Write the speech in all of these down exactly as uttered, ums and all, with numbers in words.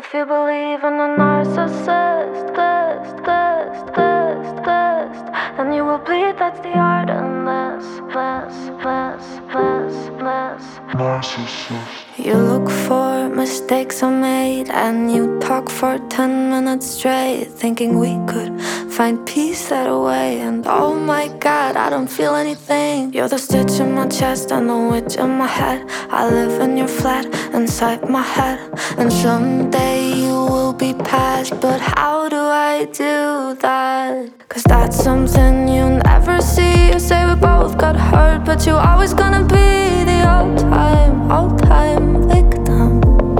If you believe in a narcissist, list, list, list, list, then you will bleed, that's the art in this, less, less, less, less. Narcissist. You look for mistakes I made, and you talk for ten minutes straight, thinking we could find peace that way. And oh my god, I don't feel anything. You're the stitch in my chest and the witch in my head. I live in your flat inside my head, and someday you will be past. But how do I do that? Cause that's something you never see. You say we both got hurt, but you're always gonna be the all-time, all-time victim.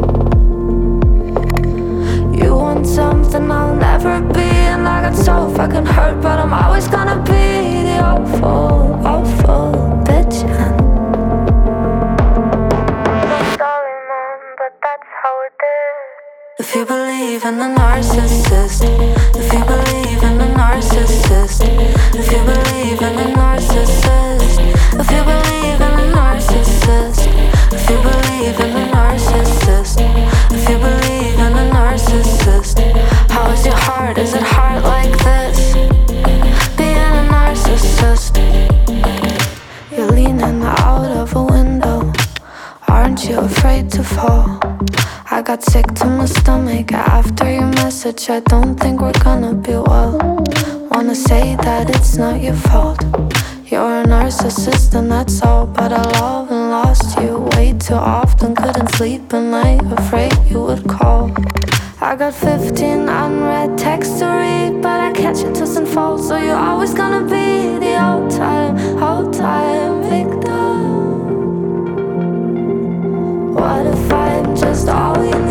You want something I'll never be, and I got so fucking hurt, but I'm always gonna be the awful, awful bitch. And sorry, mom, but that's how it is. If you believe in a narcissist, if you believe in a narcissist, if you believe in a narcissist, if you believe in a narcissist, if you believe in a narcissist, if you believe in a narcissist, how is your heart? Is it hard like this? Being a narcissist. You're leaning out of a window. Aren't you afraid to fall? I got sick to my stomach after your message. I don't think we're gonna be well. Wanna say that it's not your fault. You're a narcissist and that's all, but I love and lost you way too often. Couldn't sleep at night, afraid you would call. I got fifteen unread texts to read, but I catch your twist and fall. So you're always gonna be the all-time, all-time victim. What if I'm just all you need?